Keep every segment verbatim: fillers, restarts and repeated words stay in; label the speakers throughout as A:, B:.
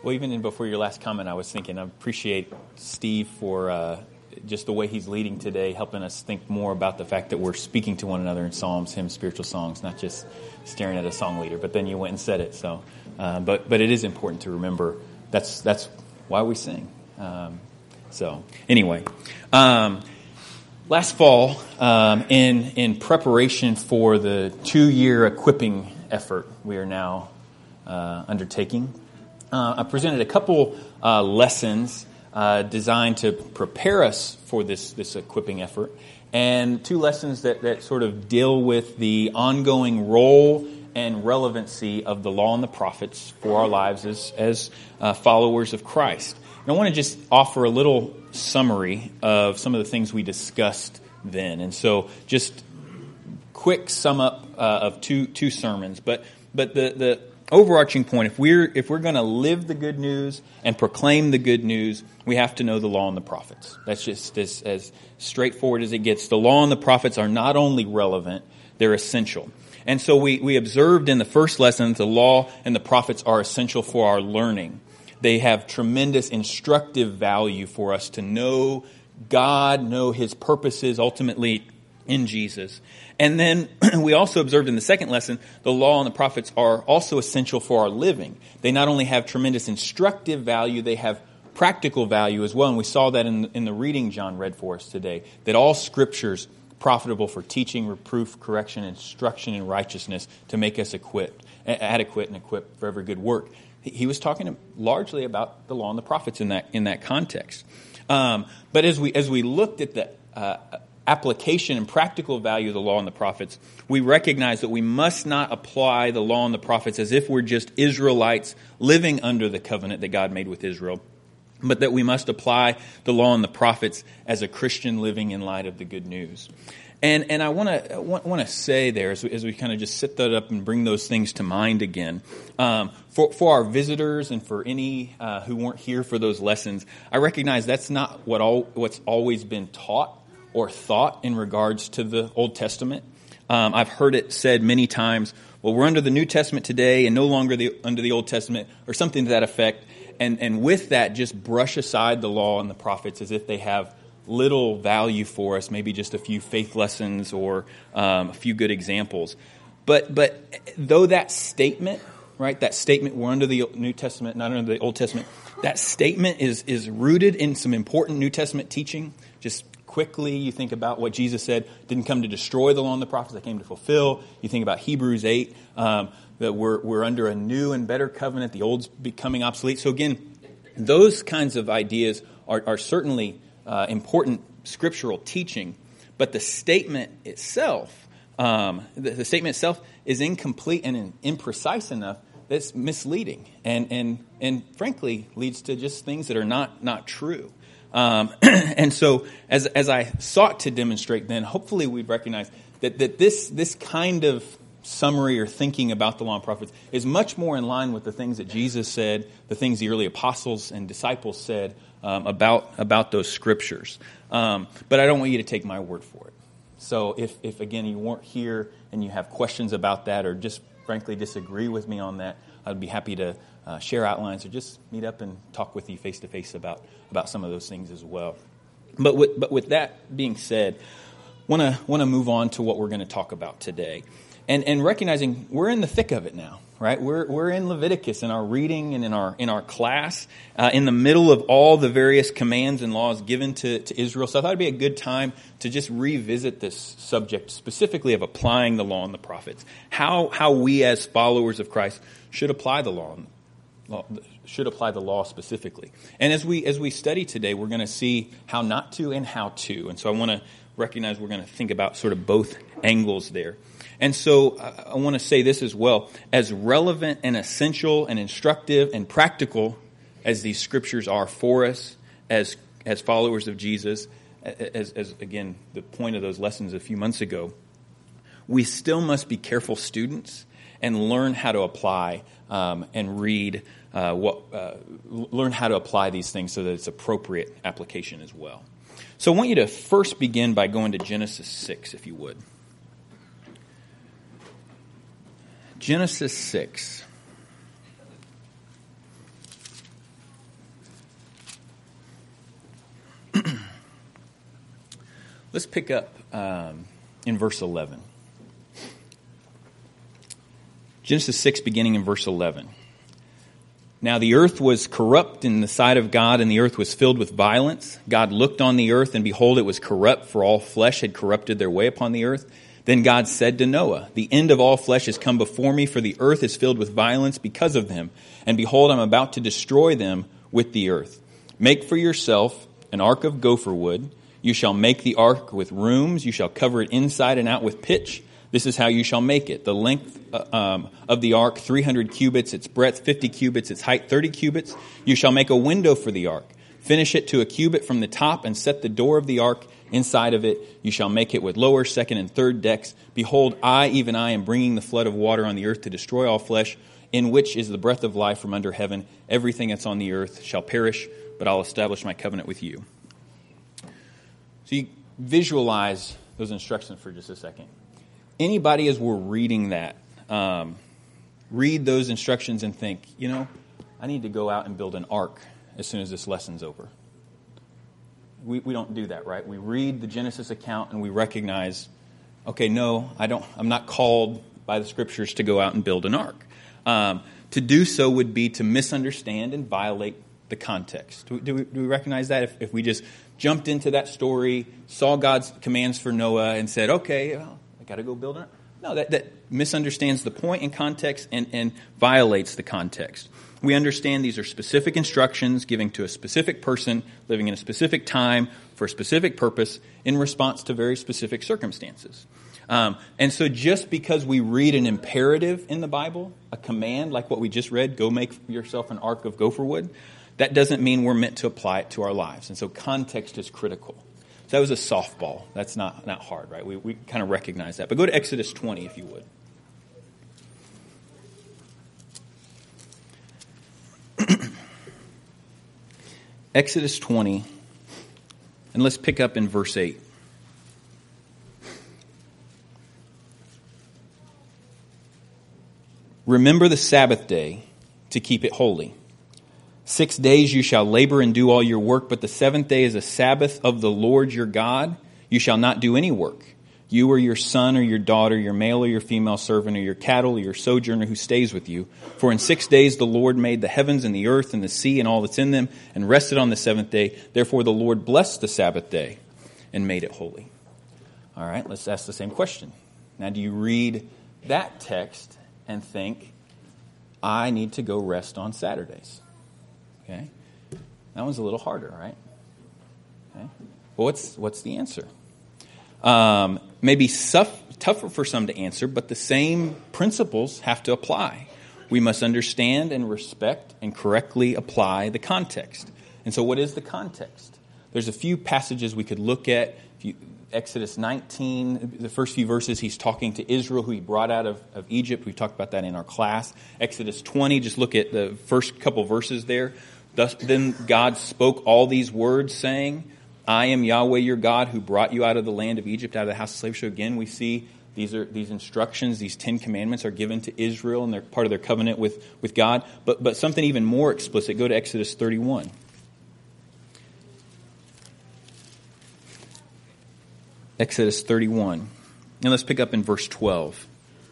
A: Well, even in, before your last comment, I was thinking I appreciate Steve for uh, just the way he's leading today, helping us think more about the fact that we're speaking to one another in psalms, hymns, spiritual songs, not just staring at a song leader. But then you went and said it. So, uh, but but it is important to remember that's that's why we sing. Um, so anyway, um, last fall, um, in in preparation for the two-year equipping effort we are now uh, undertaking, uh, I presented a couple uh, lessons uh, designed to prepare us for this this equipping effort, and two lessons that that sort of deal with the ongoing role and relevancy of the law and the prophets for our lives as as uh, followers of Christ. And I want to just offer a little summary of some of the things we discussed then. And so just quick sum up uh, of two two sermons. But but the, the overarching point, if we're if we're going to live the good news and proclaim the good news, we have to know the law and the prophets. That's just as, as straightforward as it gets. The law and the prophets are not only relevant, they're essential. And so we, we observed in the first lesson, the law and the prophets are essential for our learning. They have tremendous instructive value for us to know God, know His purposes ultimately in Jesus. And then we also observed in the second lesson, the law and the prophets are also essential for our living. They not only have tremendous instructive value, they have practical value as well. And we saw that in, in the reading John read for us today, that all scriptures profitable for teaching, reproof, correction, instruction in righteousness to make us equipped, adequate and equipped for every good work. He was talking largely about the law and the prophets in that in that context. Um, but as we as we looked at the uh, application and practical value of the law and the prophets, we recognize that we must not apply the law and the prophets as if we're just Israelites living under the covenant that God made with Israel, but that we must apply the law and the prophets as a Christian living in light of the good news. And and I want to want to say there, as we, as we kind of just sit that up and bring those things to mind again, um, for for our visitors and for any uh, who weren't here for those lessons, I recognize that's not what all what's always been taught or thought in regards to the Old Testament. Um, I've heard it said many times, well, we're under the New Testament today and no longer the, under the Old Testament, or something to that effect. And and with that, just brush aside the law and the prophets as if they have little value for us, maybe just a few faith lessons or um, a few good examples. But but though that statement, right, that statement, we're under the New Testament, not under the Old Testament, that statement is is rooted in some important New Testament teaching. Just quickly, you think about what Jesus said, didn't come to destroy the law and the prophets, they came to fulfill. You think about Hebrews eight, um, that we're we're under a new and better covenant, the old's becoming obsolete. So again, those kinds of ideas are, are certainly uh, important scriptural teaching, but the statement itself, um, the, the statement itself is incomplete and imprecise enough that it's misleading, and and and frankly leads to just things that are not not true. Um, and so, as as I sought to demonstrate, then hopefully we'd recognize that that this this kind of summary or thinking about the law and prophets is much more in line with the things that Jesus said, the things the early apostles and disciples said um, about about those scriptures. Um, but I don't want you to take my word for it. So if, if again, you weren't here and you have questions about that or just frankly disagree with me on that, I'd be happy to uh, share outlines or just meet up and talk with you face-to-face about, about some of those things as well. But with, but with that being said, want to want to move on to what we're going to talk about today. And and recognizing we're in the thick of it now, right? We're we're in Leviticus in our reading and in our in our class, uh, in the middle of all the various commands and laws given to, to Israel. So I thought it'd be a good time to just revisit this subject, specifically of applying the law and the prophets. How how we as followers of Christ should apply the law, law should apply the law specifically. And as we as we study today, we're going to see how not to and how to. And so I want to recognize we're going to think about sort of both angles there. And so I want to say this as well. As relevant and essential and instructive and practical as these scriptures are for us as as followers of Jesus, as, as again, the point of those lessons a few months ago, we still must be careful students and learn how to apply um, and read, uh, what uh, learn how to apply these things so that it's appropriate application as well. So I want you to first begin by going to Genesis six, if you would. Genesis six. let's pick up um, in verse eleven. Genesis six, beginning in verse eleven. Now the earth was corrupt in the sight of God, and the earth was filled with violence. God looked on the earth, and behold, it was corrupt, for all flesh had corrupted their way upon the earth. Then God said to Noah, the end of all flesh has come before me, for the earth is filled with violence because of them. And behold, I'm about to destroy them with the earth. Make for yourself an ark of gopher wood. You shall make the ark with rooms. You shall cover it inside and out with pitch. This is how you shall make it. The length uh, um, of the ark, three hundred cubits, its breadth, fifty cubits, its height, thirty cubits. You shall make a window for the ark. Finish it to a cubit from the top and set the door of the ark inside of it. You shall make it with lower, second, and third decks. Behold, I, even I, am bringing the flood of water on the earth to destroy all flesh, in which is the breath of life from under heaven. Everything that's on the earth shall perish, but I'll establish my covenant with you. So you visualize those instructions for just a second. Anybody, as we're reading that, um, read those instructions and think, you know, I need to go out and build an ark as soon as this lesson's over. We we don't do that, right? We read the Genesis account and we recognize, okay, no, I don't. I'm not called by the Scriptures to go out and build an ark. Um, to do so would be to misunderstand and violate the context. Do, do, we, do we recognize that? If, if we just jumped into that story, saw God's commands for Noah, and said, okay, well, I got to go build an ark. No, that, that misunderstands the point and context and, and violates the context. We understand these are specific instructions given to a specific person living in a specific time for a specific purpose in response to very specific circumstances. Um, and so just because we read an imperative in the Bible, a command like what we just read, go make yourself an ark of gopher wood, that doesn't mean we're meant to apply it to our lives. And so context is critical. So that was a softball. That's not, not hard, right? We, we kind of recognize that. But go to Exodus twenty, if you would. Exodus twenty, and let's pick up in verse eight. Remember the Sabbath day to keep it holy. Six days you shall labor and do all your work, but the seventh day is a Sabbath of the Lord your God. You shall not do any work. You or your son or your daughter, your male or your female servant, or your cattle or your sojourner who stays with you. For in six days the Lord made the heavens and the earth and the sea and all that's in them, and rested on the seventh day. Therefore the Lord blessed the Sabbath day and made it holy. All right, let's ask the same question. Now, do you read that text and think, I need to go rest on Saturdays? Okay, that one's a little harder, right? Okay, well, what's what's the answer? Um, maybe suff- tougher for some to answer, but the same principles have to apply. We must understand and respect and correctly apply the context. And so what is the context? There's a few passages we could look at. If you, Exodus nineteen, the first few verses, he's talking to Israel, who he brought out of, of Egypt. We talked about that in our class. Exodus twenty, just look at the first couple verses there. Thus, then God spoke all these words, saying, I am Yahweh your God who brought you out of the land of Egypt, out of the house of slavery. So again, we see these are these instructions, these Ten Commandments are given to Israel, and they're part of their covenant with, with God. But but something even more explicit, go to Exodus thirty-one. Exodus thirty-one. And let's pick up in verse twelve.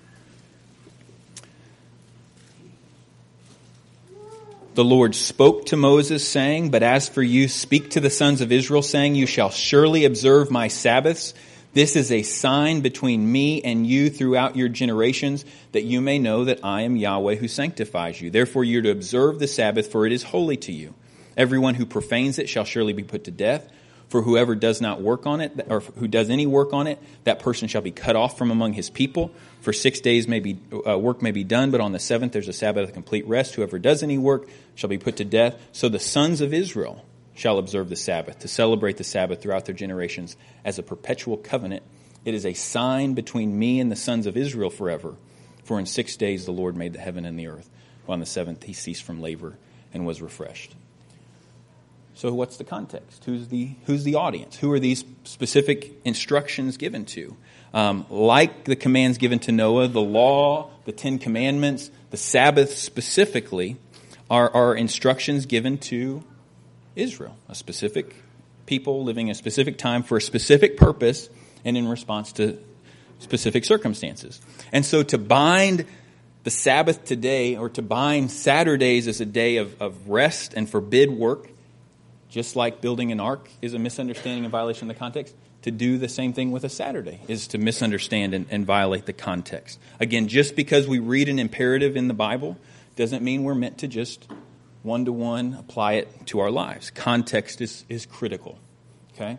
A: The Lord spoke to Moses, saying, But as for you, speak to the sons of Israel, saying, You shall surely observe my Sabbaths. This is a sign between me and you throughout your generations, that you may know that I am Yahweh who sanctifies you. Therefore you are to observe the Sabbath, for it is holy to you. Everyone who profanes it shall surely be put to death. For whoever does not work on it, or who does any work on it, that person shall be cut off from among his people. For six days may be, uh, work may be done, but on the seventh there's a Sabbath of complete rest. Whoever does any work shall be put to death. So the sons of Israel shall observe the Sabbath, to celebrate the Sabbath throughout their generations as a perpetual covenant. It is a sign between me and the sons of Israel forever. For in six days the Lord made the heaven and the earth. On the seventh he ceased from labor and was refreshed. So what's the context? Who's the who's the audience? Who are these specific instructions given to? Um, like the commands given to Noah, the law, the Ten Commandments, the Sabbath specifically, are, are instructions given to Israel, a specific people living a specific time for a specific purpose and in response to specific circumstances. And so to bind the Sabbath today, or to bind Saturdays as a day of, of rest and forbid work, just like building an ark is a misunderstanding and violation of the context, to do the same thing with a Saturday is to misunderstand and, and violate the context. Again, just because we read an imperative in the Bible doesn't mean we're meant to just one-to-one apply it to our lives. Context is, is critical. Okay?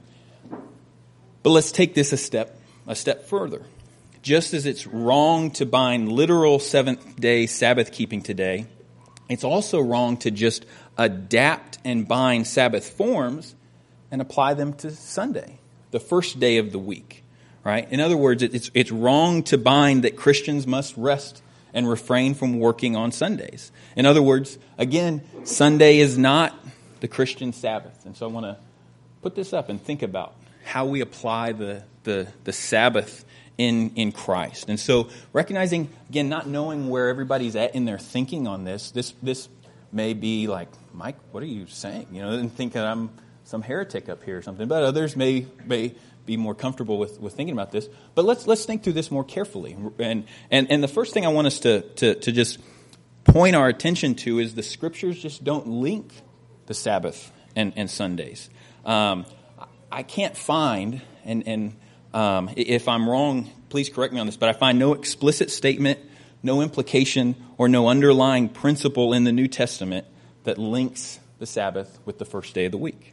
A: But let's take this a step a step further. Just as it's wrong to bind literal seventh-day Sabbath keeping today, it's also wrong to just adapt and bind Sabbath forms and apply them to Sunday, the first day of the week, right? In other words, it's it's wrong to bind that Christians must rest and refrain from working on Sundays. In other words, again, Sunday is not the Christian Sabbath. And so I want to put this up and think about how we apply the the, the Sabbath in, in Christ. And so recognizing, again, not knowing where everybody's at in their thinking on this, this this may be like, Mike, what are you saying? You know, and think that I'm some heretic up here or something. But others may may be more comfortable with, with thinking about this. But let's let's think through this more carefully. And and, and the first thing I want us to, to, to just point our attention to is the Scriptures just don't link the Sabbath and, and Sundays. Um, I can't find, and, and um, if I'm wrong, please correct me on this, but I find no explicit statement, no implication, or no underlying principle in the New Testament that links the Sabbath with the first day of the week.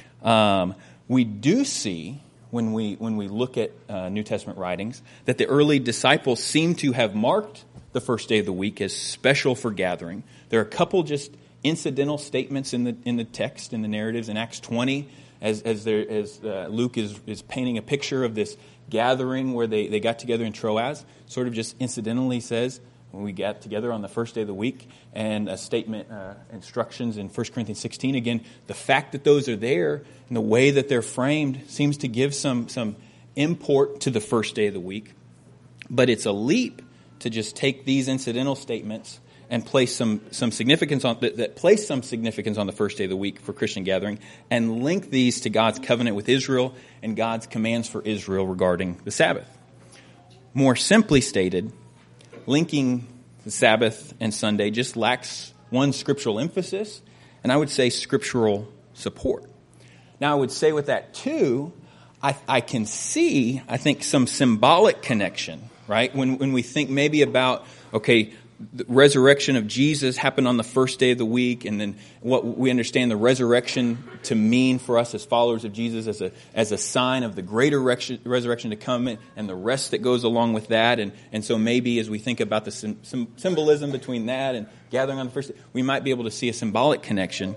A: Um, we do see, when we when we look at uh, New Testament writings, that the early disciples seem to have marked the first day of the week as special for gathering. There are a couple just incidental statements in the in the text, in the narratives. In Acts twenty, as as, there, as uh, Luke is, is painting a picture of this gathering where they, they got together in Troas, sort of just incidentally says, when we got together on the first day of the week, and a statement, uh, instructions in First Corinthians sixteen. Again, the fact that those are there and the way that they're framed seems to give some, some import to the first day of the week. But it's a leap to just take these incidental statements and place some, some significance on that, that place some significance on the first day of the week for Christian gathering, and link these to God's covenant with Israel and God's commands for Israel regarding the Sabbath. More simply stated, linking the Sabbath and Sunday just lacks, one, scriptural emphasis, and I would say scriptural support. Now, I would say with that, too, I, I can see, I think, some symbolic connection, right? When, when we think maybe about, okay, the resurrection of Jesus happened on the first day of the week, and then what we understand the resurrection to mean for us as followers of Jesus as a as a sign of the greater resurrection to come, and the rest that goes along with that. And, and so maybe as we think about the sim, sim, symbolism between that and gathering on the first day, we might be able to see a symbolic connection.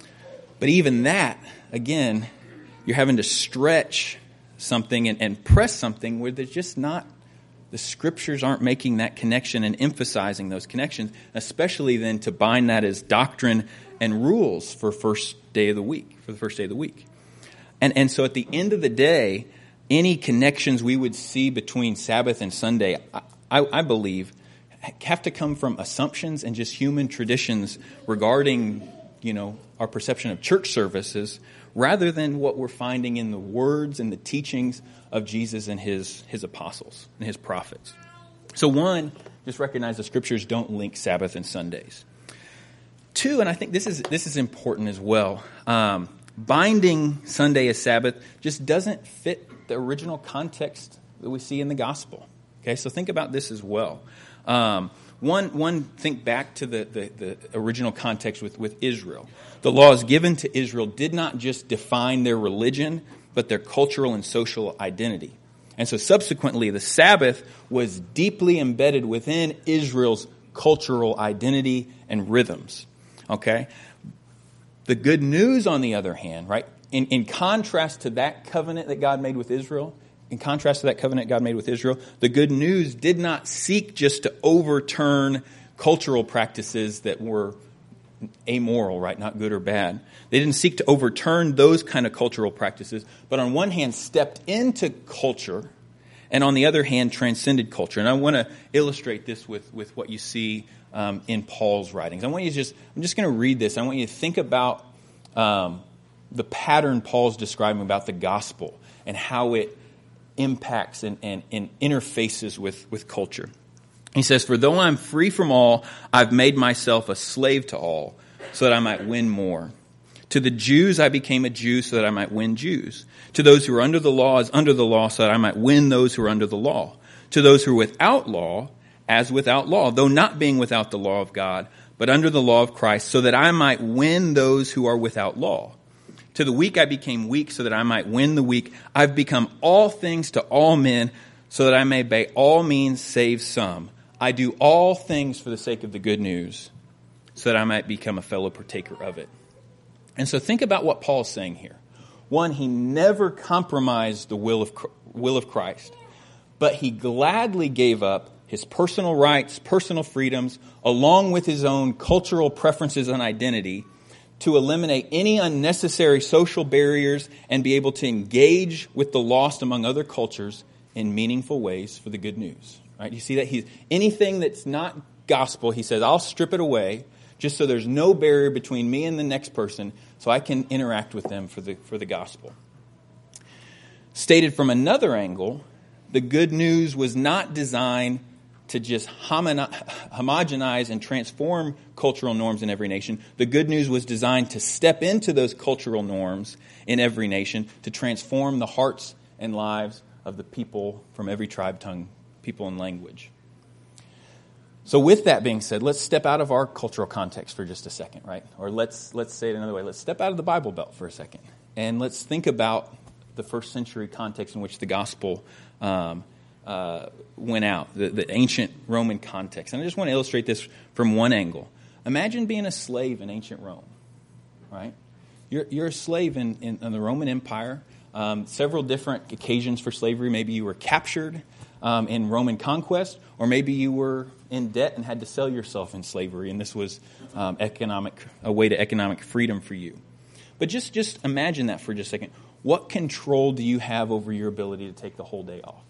A: But even that, again, you're having to stretch something and, and press something where there's just not, the Scriptures aren't making that connection and emphasizing those connections, especially then to bind that as doctrine and rules for first day of the week, for the first day of the week. And and so at the end of the day, any connections we would see between Sabbath and Sunday, I, I, I believe, have to come from assumptions and just human traditions regarding, you know, our perception of church services, rather than what we're finding in the words and the teachings of Jesus and his, his apostles and his prophets. So one, just recognize the Scriptures don't link Sabbath and Sundays. Two, and I think this is this is important as well, um, binding Sunday as Sabbath just doesn't fit the original context that we see in the gospel. Okay, so think about this as well. Um, one, one, think back to the, the, the original context with, with Israel. The laws given to Israel did not just define their religion, but their cultural and social identity. And so subsequently, the Sabbath was deeply embedded within Israel's cultural identity and rhythms. Okay? The good news, on the other hand, right, in, in contrast to that covenant that God made with Israel, in contrast to that covenant God made with Israel, the good news did not seek just to overturn cultural practices that were amoral, right? Not good or bad. They didn't seek to overturn those kind of cultural practices, but on one hand stepped into culture, and on the other hand transcended culture. And I want to illustrate this with, with what you see um, in Paul's writings. I want you to just, I'm just going to read this. I want you to think about um, the pattern Paul's describing about the gospel and how it impacts and, and, and interfaces with, with culture. He says, "For though I'm free from all, I've made myself a slave to all, so that I might win more. To the Jews I became a Jew so that I might win Jews. To those who are under the law as under the law, so that I might win those who are under the law. To those who are without law as without law, though not being without the law of God, but under the law of Christ, so that I might win those who are without law. To the weak I became weak so that I might win the weak. I've become all things to all men so that I may by all means save some. I do all things for the sake of the good news, so that I might become a fellow partaker of it." And so think about what Paul's saying here. One, he never compromised the will of will of Christ, but he gladly gave up his personal rights, personal freedoms, along with his own cultural preferences and identity, to eliminate any unnecessary social barriers and be able to engage with the lost among other cultures in meaningful ways for the good news. Right? You see that? He's, anything that's not gospel, he says, I'll strip it away just so there's no barrier between me and the next person so I can interact with them for the, for the gospel. Stated from another angle, the good news was not designed to just homogenize and transform cultural norms in every nation. The good news was designed to step into those cultural norms in every nation to transform the hearts and lives of the people from every tribe, tongue, people, and language. So with that being said, let's step out of our cultural context for just a second, right? Or let's let's say it another way. Let's step out of the Bible Belt for a second. And let's think about the first century context in which the gospel um, uh, went out, the, the ancient Roman context. And I just want to illustrate this from one angle. Imagine being a slave in ancient Rome, right? You're, you're a slave in, in, in the Roman Empire. Um, several different occasions for slavery. Maybe you were captured Um, in Roman conquest, or maybe you were in debt and had to sell yourself in slavery, and this was um, economic a way to economic freedom for you. But just, just imagine that for just a second. What control do you have over your ability to take the whole day off?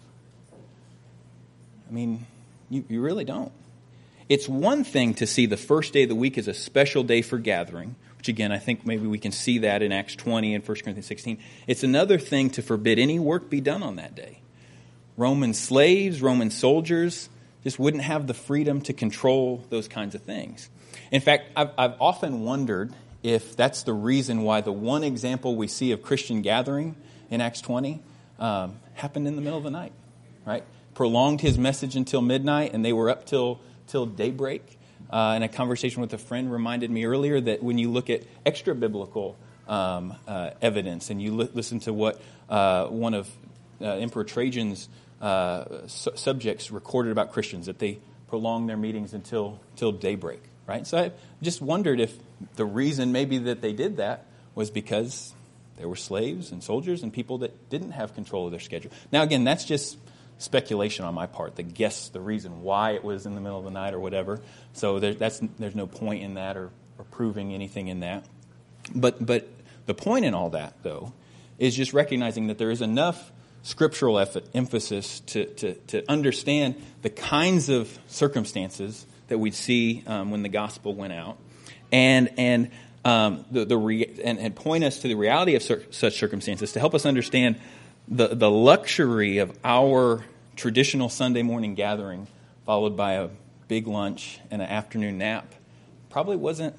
A: I mean, you, you really don't. It's one thing to see the first day of the week as a special day for gathering, which again, I think maybe we can see that in Acts twenty and First Corinthians sixteen. It's another thing to forbid any work be done on that day. Roman slaves, Roman soldiers just wouldn't have the freedom to control those kinds of things. In fact, I've, I've often wondered if that's the reason why the one example we see of Christian gathering in Acts twenty um, happened in the middle of the night, right? Prolonged his message until midnight, and they were up till till daybreak. Uh, and a conversation with a friend reminded me earlier that when you look at extra biblical um, uh, evidence and you li- listen to what uh, one of uh, Emperor Trajan's Uh, su- subjects recorded about Christians, that they prolonged their meetings until till daybreak, right? So I just wondered if the reason maybe that they did that was because there were slaves and soldiers and people that didn't have control of their schedule. Now, again, that's just speculation on my part, the guess, the reason why it was in the middle of the night or whatever. So there, that's, there's no point in that or, or proving anything in that. But, but the point in all that, though, is just recognizing that there is enough scriptural effort, emphasis to, to, to understand the kinds of circumstances that we'd see um, when the gospel went out, and and um, the the re- and, and point us to the reality of cir- such circumstances to help us understand the the luxury of our traditional Sunday morning gathering, followed by a big lunch and an afternoon nap, probably wasn't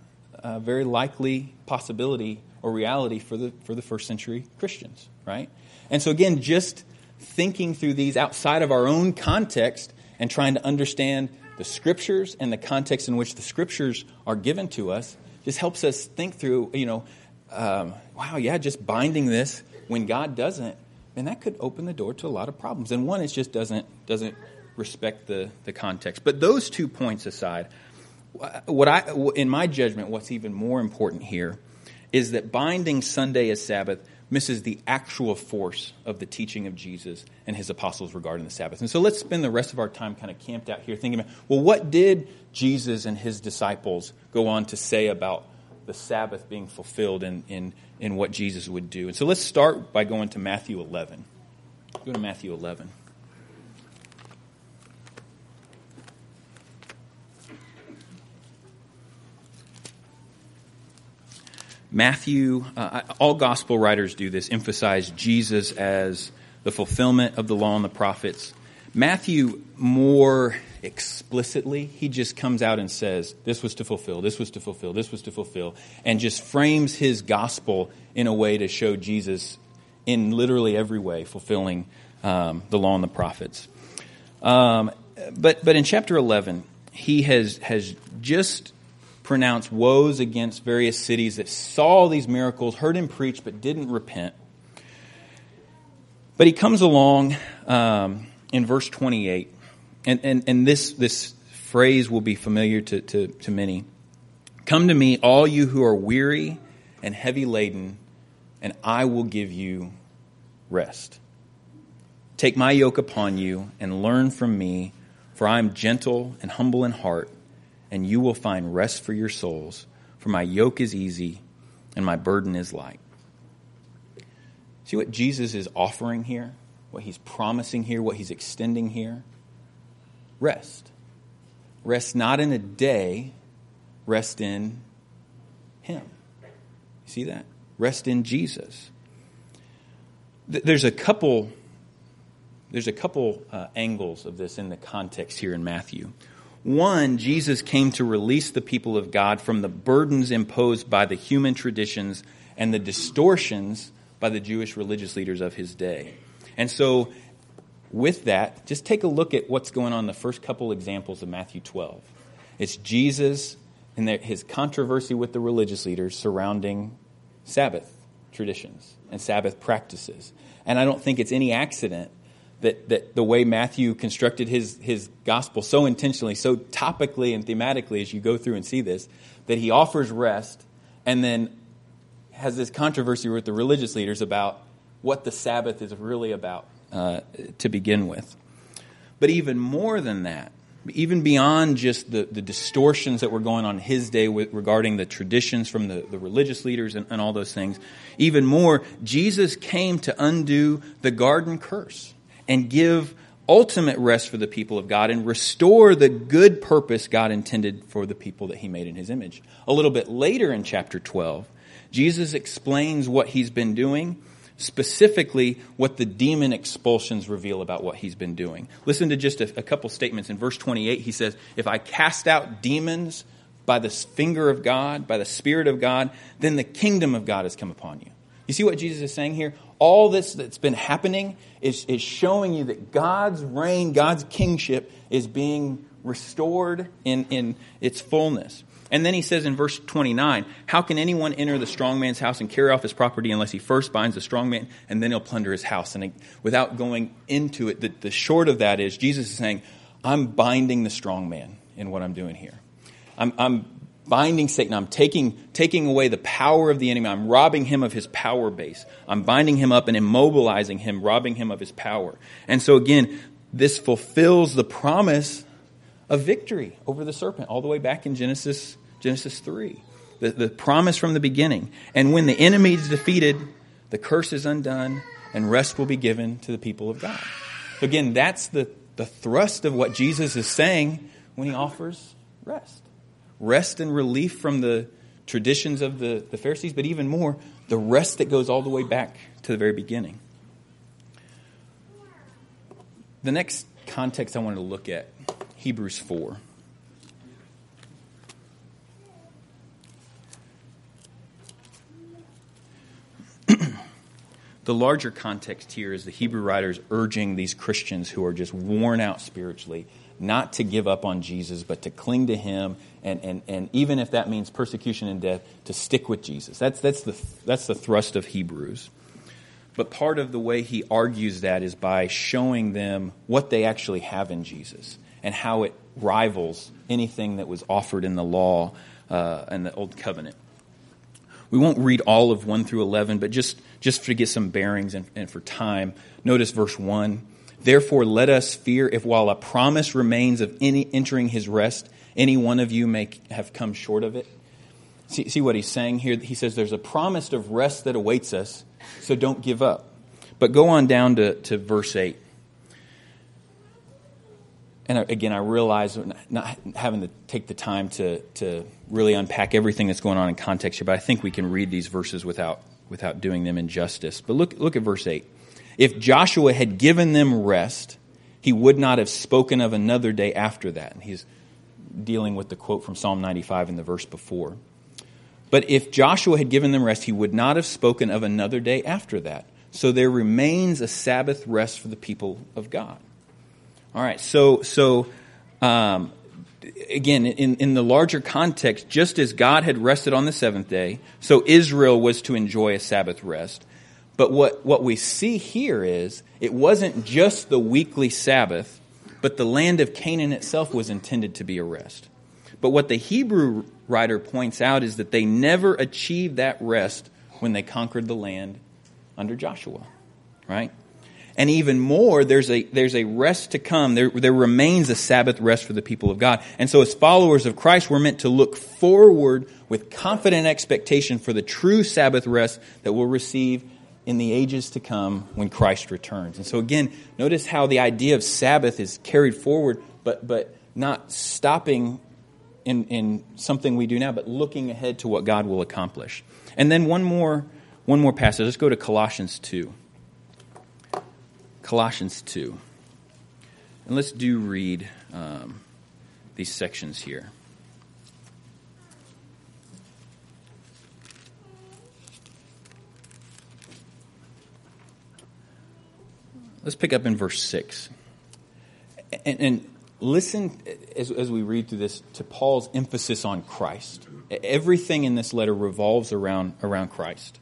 A: a very likely possibility or reality for the for the first century Christians, right? And so again, just thinking through these outside of our own context and trying to understand the Scriptures and the context in which the Scriptures are given to us just helps us think through, you know, um, wow, yeah, just binding this when God doesn't, and that could open the door to a lot of problems. And one, it just doesn't doesn't respect the, the context. But those two points aside, what I, in my judgment, what's even more important here is that binding Sunday as Sabbath misses the actual force of the teaching of Jesus and his apostles regarding the Sabbath. And so let's spend the rest of our time kind of camped out here thinking about, well, what did Jesus and his disciples go on to say about the Sabbath being fulfilled in, in, in what Jesus would do? And so let's start by going to Matthew eleven. Go to Matthew eleven. Matthew, uh, all gospel writers do this, emphasize Jesus as the fulfillment of the law and the prophets. Matthew, more explicitly, he just comes out and says, this was to fulfill, this was to fulfill, this was to fulfill, and just frames his gospel in a way to show Jesus in literally every way fulfilling um, the law and the prophets. Um, but but in chapter eleven, he has has just pronounced woes against various cities that saw these miracles, heard him preach, but didn't repent. But he comes along um, in verse twenty-eight, and, and, and this this phrase will be familiar to, to, to many. Come to me, all you who are weary and heavy laden, and I will give you rest. Take my yoke upon you and learn from me, for I am gentle and humble in heart, and you will find rest for your souls. For my yoke is easy and my burden is light. See what Jesus is offering here? What he's promising here? What he's extending here? Rest. Rest not in a day, rest in him. You see that? Rest in Jesus. There's a couple, there's a couple uh, angles of this in the context here in Matthew. One, Jesus came to release the people of God from the burdens imposed by the human traditions and the distortions by the Jewish religious leaders of his day. And so with that, just take a look at what's going on in the first couple examples of Matthew twelve. It's Jesus and his controversy with the religious leaders surrounding Sabbath traditions and Sabbath practices. And I don't think it's any accident that, that the way Matthew constructed his, his gospel so intentionally, so topically and thematically as you go through and see this, that he offers rest and then has this controversy with the religious leaders about what the Sabbath is really about uh, to begin with. But even more than that, even beyond just the, the distortions that were going on in his day with, regarding the traditions from the, the religious leaders and, and all those things, even more, Jesus came to undo the garden curse and give ultimate rest for the people of God and restore the good purpose God intended for the people that he made in his image. A little bit later in chapter twelve, Jesus explains what he's been doing, specifically what the demon expulsions reveal about what he's been doing. Listen to just a, a couple statements. In verse twenty-eight, he says, if I cast out demons by the finger of God, by the Spirit of God, then the kingdom of God has come upon you. You see what Jesus is saying here? All this that's been happening is, is showing you that God's reign, God's kingship is being restored in, in its fullness. And then he says in verse twenty-nine, how can anyone enter the strong man's house and carry off his property unless he first binds the strong man and then he'll plunder his house? And without going into it, the, the short of that is Jesus is saying, I'm binding the strong man in what I'm doing here. I'm, I'm binding Satan. I'm taking, taking away the power of the enemy. I'm robbing him of his power base. I'm binding him up and immobilizing him, robbing him of his power. And so again, this fulfills the promise of victory over the serpent, all the way back in Genesis Genesis three. The, the promise from the beginning. And when the enemy is defeated, the curse is undone, and rest will be given to the people of God. So again, that's the, the thrust of what Jesus is saying when he offers rest. Rest and relief from the traditions of the, the Pharisees, but even more, the rest that goes all the way back to the very beginning. The next context I wanted to look at, Hebrews four. The larger context here is the Hebrew writers urging these Christians who are just worn out spiritually not to give up on Jesus, but to cling to him, and, and, and even if that means persecution and death, to stick with Jesus. That's, that's, the, that's the thrust of Hebrews. But part of the way he argues that is by showing them what they actually have in Jesus and how it rivals anything that was offered in the law uh, and the Old Covenant. We won't read all of one through eleven, but just, just to get some bearings and, and for time, notice verse one. Therefore let us fear if while a promise remains of any entering his rest, any one of you may have come short of it. See, see what he's saying here? He says there's a promise of rest that awaits us, so don't give up. But go on down to, to verse eight. and again, I realize not having to take the time to, to really unpack everything that's going on in context here, but I think we can read these verses without without doing them injustice. But look, look at verse eight. If Joshua had given them rest, he would not have spoken of another day after that. And he's dealing with the quote from Psalm ninety-five in the verse before. But if Joshua had given them rest, he would not have spoken of another day after that. So there remains a Sabbath rest for the people of God. All right, so so um, again, in, in the larger context, just as God had rested on the seventh day, so Israel was to enjoy a Sabbath rest. But what, what we see here is it wasn't just the weekly Sabbath, but the land of Canaan itself was intended to be a rest. But what the Hebrew writer points out is that they never achieved that rest when they conquered the land under Joshua, right? And even more, there's a there's a rest to come. There, there remains a Sabbath rest for the people of God. And so as followers of Christ, we're meant to look forward with confident expectation for the true Sabbath rest that we'll receive in the ages to come when Christ returns. And so again, notice how the idea of Sabbath is carried forward, but but not stopping in, in something we do now, but looking ahead to what God will accomplish. And then one more one more passage. Let's go to Colossians two. Colossians two. And let's do read um, these sections here. Let's pick up in verse six. And, and listen, as, as we read through this, to Paul's emphasis on Christ. Everything in this letter revolves around, around Christ.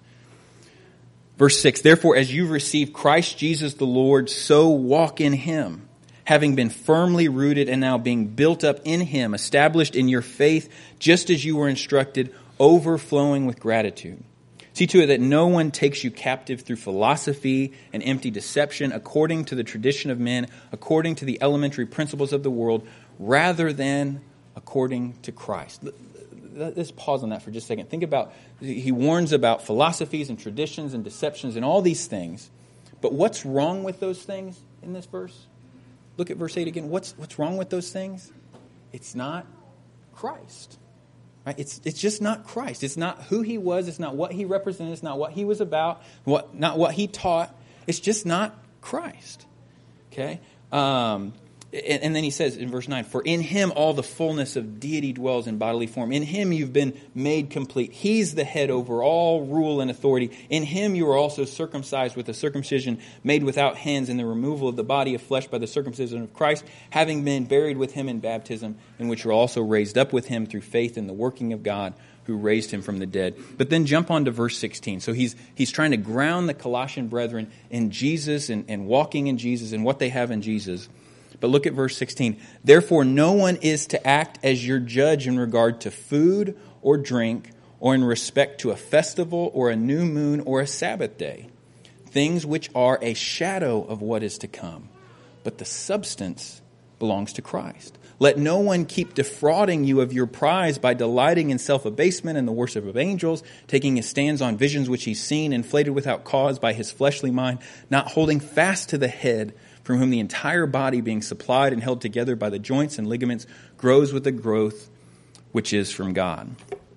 A: Verse six, therefore, as you've received Christ Jesus the Lord, so walk in him, having been firmly rooted and now being built up in him, established in your faith, just as you were instructed, overflowing with gratitude. See to it that no one takes you captive through philosophy and empty deception, according to the tradition of men, according to the elementary principles of the world, rather than according to Christ. Let's pause on that for just a second. Think about, he warns about philosophies and traditions and deceptions and all these things. But what's wrong with those things in this verse? Look at verse eight again. What's what's wrong with those things? It's not Christ. Right? It's it's just not Christ. It's not who he was. It's not what he represented. It's not what he was about. What not what he taught. It's just not Christ. Okay? Um, and, and then he says in verse nine, for in him all the fullness of deity dwells in bodily form. In him you've been made complete. He's the head over all rule and authority. In him you are also circumcised with a circumcision made without hands, in the removal of the body of flesh by the circumcision of Christ, having been buried with him in baptism, in which you're also raised up with him through faith in the working of God who raised him from the dead. But then jump on to verse sixteen. So he's he's trying to ground the Colossian brethren in Jesus and, and walking in Jesus and what they have in Jesus. But look at verse sixteen. Therefore, no one is to act as your judge in regard to food or drink, or in respect to a festival or a new moon or a Sabbath day, things which are a shadow of what is to come. But the substance belongs to Christ. Let no one keep defrauding you of your prize by delighting in self-abasement and the worship of angels, taking his stands on visions which he's seen, inflated without cause by his fleshly mind, not holding fast to the head, from whom the entire body, being supplied and held together by the joints and ligaments, grows with the growth which is from God.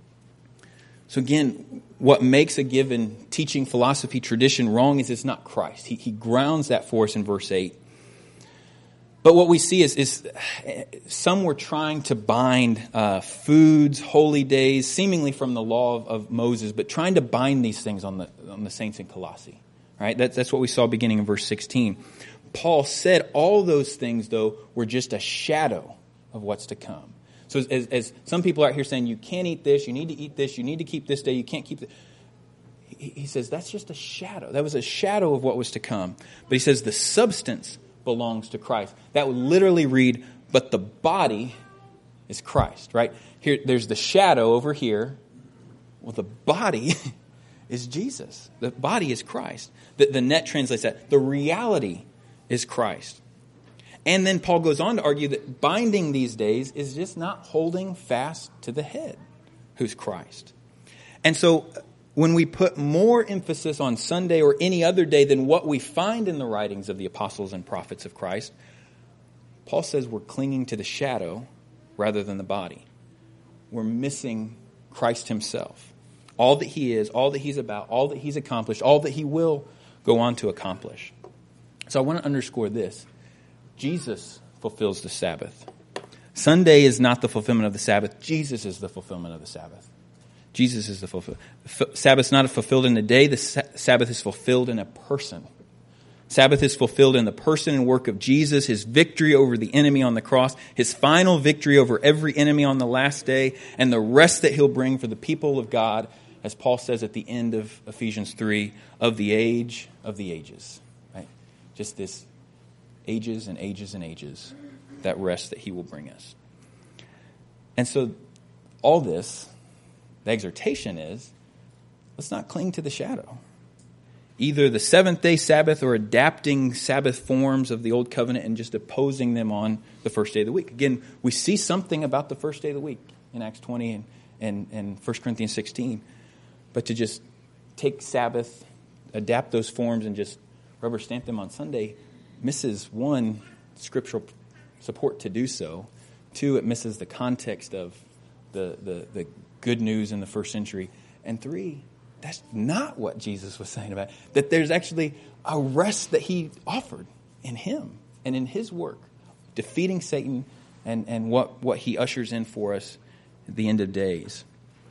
A: So again, what makes a given teaching, philosophy, tradition wrong is it's not Christ. He, he grounds that for us in verse eight. But what we see is, is some were trying to bind uh, foods, holy days, seemingly from the law of, of Moses, but trying to bind these things on the on the saints in Colossae. Right? That's, that's what we saw beginning in verse sixteen. Paul said all those things, though, were just a shadow of what's to come. So as, as some people out here saying, you can't eat this, you need to eat this, you need to keep this day, you can't keep this. He, he says that's just a shadow. That was a shadow of what was to come. But he says the substance belongs to Christ. That would literally read, but the body is Christ, right? Here, there's the shadow over here. Well, the body is Jesus. The body is Christ. The, the net translates that. The reality is Christ. And then Paul goes on to argue that binding these days is just not holding fast to the head, who's Christ. And so when we put more emphasis on Sunday or any other day than what we find in the writings of the apostles and prophets of Christ, Paul says we're clinging to the shadow rather than the body. We're missing Christ himself. All that he is, all that he's about, all that he's accomplished, all that he will go on to accomplish. So I want to underscore this. Jesus fulfills the Sabbath. Sunday is not the fulfillment of the Sabbath. Jesus is the fulfillment of the Sabbath. Jesus is the fulfillment. The Sabbath is not fulfilled in a day. The Sabbath is fulfilled in a person. Sabbath is fulfilled in the person and work of Jesus, his victory over the enemy on the cross, his final victory over every enemy on the last day, and the rest that he'll bring for the people of God, as Paul says at the end of Ephesians three, of the age of the ages. Right? Just this ages and ages and ages, that rest that he will bring us. And so all this, the exhortation is, let's not cling to the shadow. Either the seventh day Sabbath or adapting Sabbath forms of the old covenant and just opposing them on the first day of the week. Again, we see something about the first day of the week in Acts twenty and, and, and First Corinthians sixteen. But to just take Sabbath, adapt those forms, and just rubber stamp them on Sunday misses, one, scriptural support to do so. Two, it misses the context of the, the, the good news in the first century. And three, that's not what Jesus was saying about it. That there's actually a rest that he offered in him and in his work, defeating Satan and, and what, what he ushers in for us at the end of days.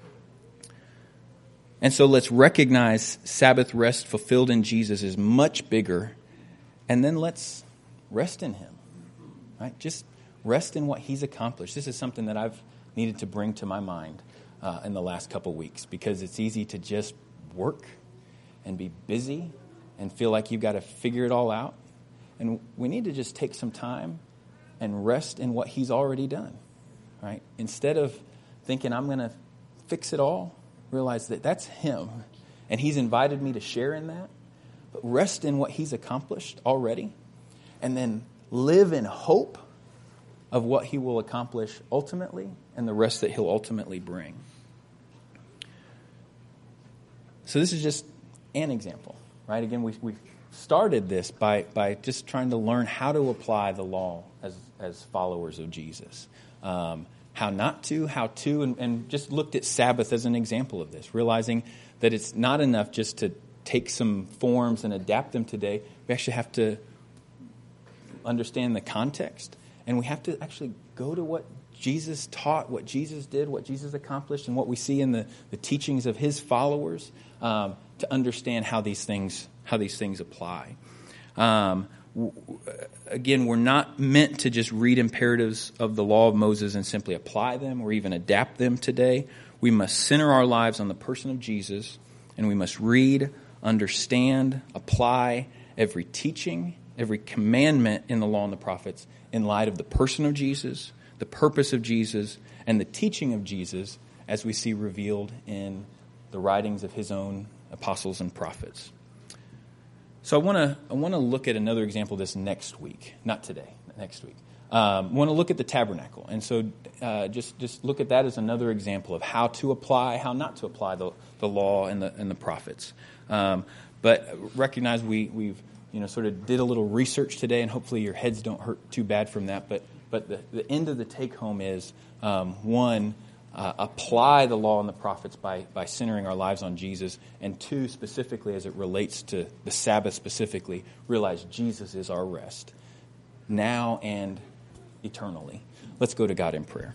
A: And so let's recognize Sabbath rest fulfilled in Jesus is much bigger. And then let's rest in him. Right? Just rest in what he's accomplished. This is something that I've needed to bring to my mind Uh, in the last couple weeks, because it's easy to just work and be busy and feel like you've got to figure it all out. And we need to just take some time and rest in what he's already done, right? Instead of thinking I'm going to fix it all, realize that that's him and he's invited me to share in that. But rest in what he's accomplished already, and then live in hope of what he will accomplish ultimately and the rest that he'll ultimately bring. So this is just an example, right? Again, we we started this by by just trying to learn how to apply the law as as followers of Jesus. Um, how not to, how to, and, and just looked at Sabbath as an example of this, realizing that it's not enough just to take some forms and adapt them today. We actually have to understand the context, and we have to actually go to what Jesus taught, what Jesus did, what Jesus accomplished, and what we see in the, the teachings of his followers, um, to understand how these things how these things apply. Um, w- again, we're not meant to just read imperatives of the law of Moses and simply apply them or even adapt them today. We must center our lives on the person of Jesus, and we must read, understand, apply every teaching, every commandment in the law and the prophets in light of the person of Jesus, the purpose of Jesus, and the teaching of Jesus as we see revealed in the writings of his own apostles and prophets. So I want to I want to look at another example of this next week, not today, next week. Um, I want to look at the tabernacle, and so uh, just just look at that as another example of how to apply, how not to apply the, the law and the and the prophets. Um, but recognize we we've you know sort of did a little research today, and hopefully your heads don't hurt too bad from that. But but the, the end of the take home is um, one. Uh, apply the law and the prophets by, by centering our lives on Jesus. And two, specifically as it relates to the Sabbath specifically, realize Jesus is our rest, now and eternally. Let's go to God in prayer.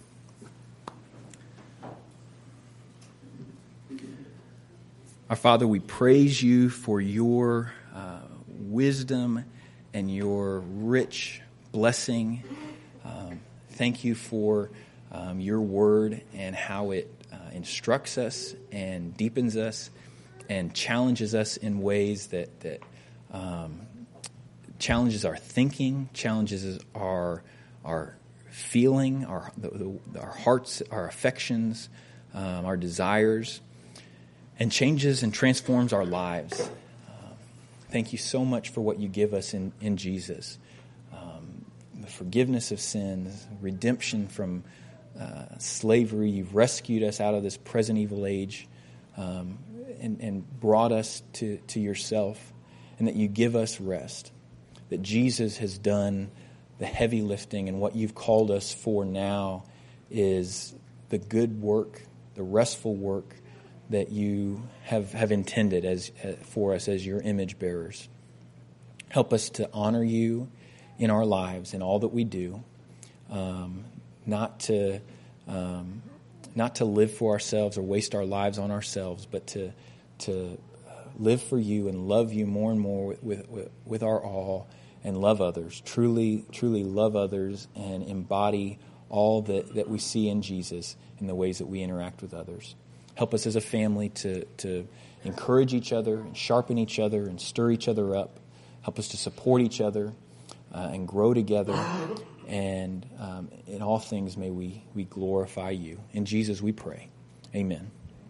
A: Our Father, we praise you for your uh, wisdom and your rich blessing. Um, thank you for Um, your word and how it uh, instructs us and deepens us and challenges us in ways that that um, challenges our thinking, challenges our our feeling, our the, the, our hearts, our affections, um, our desires, and changes and transforms our lives. Um, thank you so much for what you give us in in Jesus, um, the forgiveness of sins, redemption from Uh, slavery. You've rescued us out of this present evil age, um, and, and brought us to, to yourself, and that you give us rest, that Jesus has done the heavy lifting, and what you've called us for now is the good work, the restful work that you have, have intended as uh, for us as your image bearers. Help us to honor you in our lives, in all that we do, um, not to um, not to live for ourselves or waste our lives on ourselves, but to to live for you and love you more and more with, with, with our all, and love others, truly, truly love others, and embody all that, that we see in Jesus in the ways that we interact with others. Help us as a family to, to encourage each other and sharpen each other and stir each other up. Help us to support each other uh, and grow together. And um, in all things may we, we glorify you. In Jesus we pray. Amen.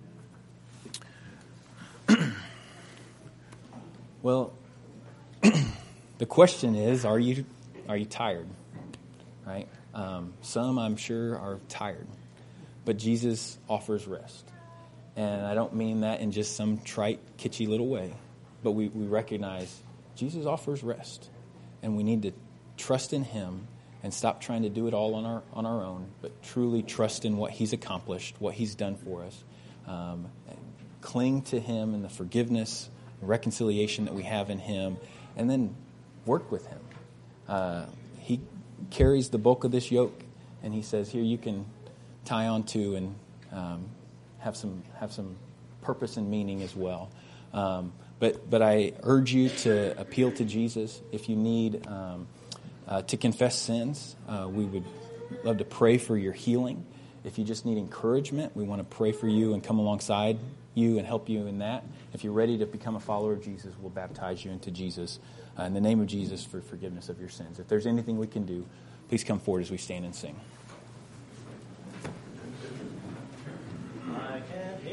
A: Well, the question is, are you are you tired? Right? Um, some, I'm sure, are tired. But Jesus offers rest. And I don't mean that in just some trite, kitschy little way. But we, we recognize Jesus offers rest. And we need to trust in him and stop trying to do it all on our on our own, but truly trust in what he's accomplished, what he's done for us. Um, cling to him and the forgiveness, reconciliation that we have in him, and then work with him. Uh, he carries the bulk of this yoke, and he says, here, you can tie on to and um, have some have some purpose and meaning as well. Um, but but I urge you to appeal to Jesus. If you need um, uh, to confess sins, uh, we would love to pray for your healing. If you just need encouragement, we want to pray for you and come alongside you and help you in that. If you're ready to become a follower of Jesus, we'll baptize you into Jesus uh, in the name of Jesus for forgiveness of your sins. If there's anything we can do, please come forward as we stand and sing.